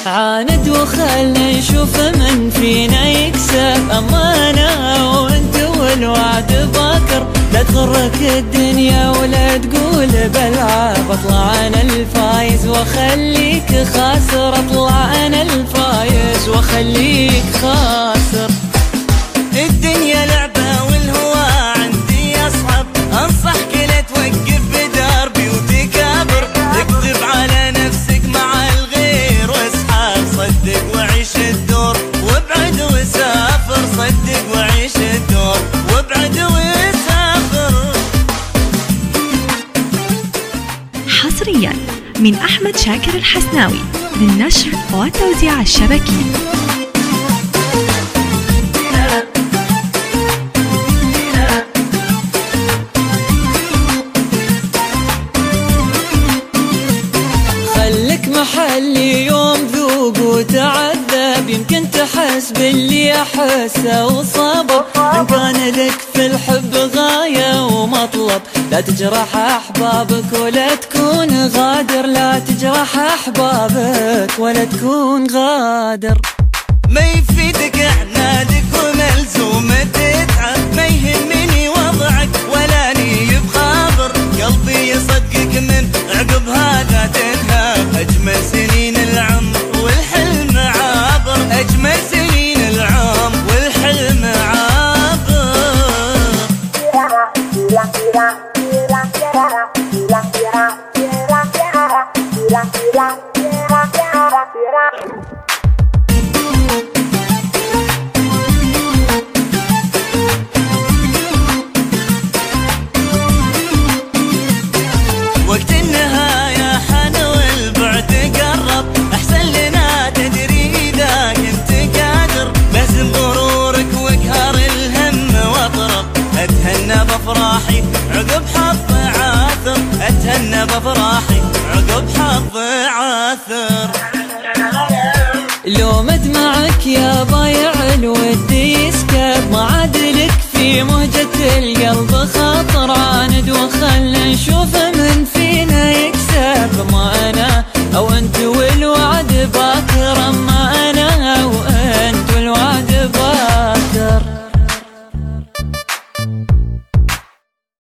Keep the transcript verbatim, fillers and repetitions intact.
عاند وخلنا نشوف من فينا يكسب، اما انا وانت والوعد باكر. لا تغرك الدنيا ولا تقول بلعب، اطلع انا الفايز واخليك خاسر. اطلع انا الفايز واخليك خاسر. الدنيا لعبة والهوى عندي أصعب، أنصحك لا توقف بدربي وتكابر. اكذب على نفسك مع الغير واسحب، صدق وعيش الدور وابعد وسافر. صدق وعيش الدور وابعد وسافر. حصريا من أحمد شاكر الحسناوي للنشر والتوزيع الشبكي. خلك محلي يوم ذوق وتعذب، يمكن تحس باللي احسه وصبر. ان كان لك في الحب غاية ومطلب، لا تجرح احبابك ولا تكون غادر. لا تجرح احبابك ولا تكون غادر. ما يفيدك عنادك وملزوم تتعب، ما يهمني وضعك ولا ني بخاطر. قلبي يصدقك من عقب هذا تنهاب. اجمل سنين العمر والحلم عابر. اجمل سنين العمر والحلم عابر. وقت النهاية حان والبعد قرب، أحسن لنا تدري إذا كنت قادر. لازم غرورك وقهر الهم واطرب. أتهنى بفراحي عقب حظ عاثر. أتهنى بفراحي عقب حظ عاثر. لو مدمعك يا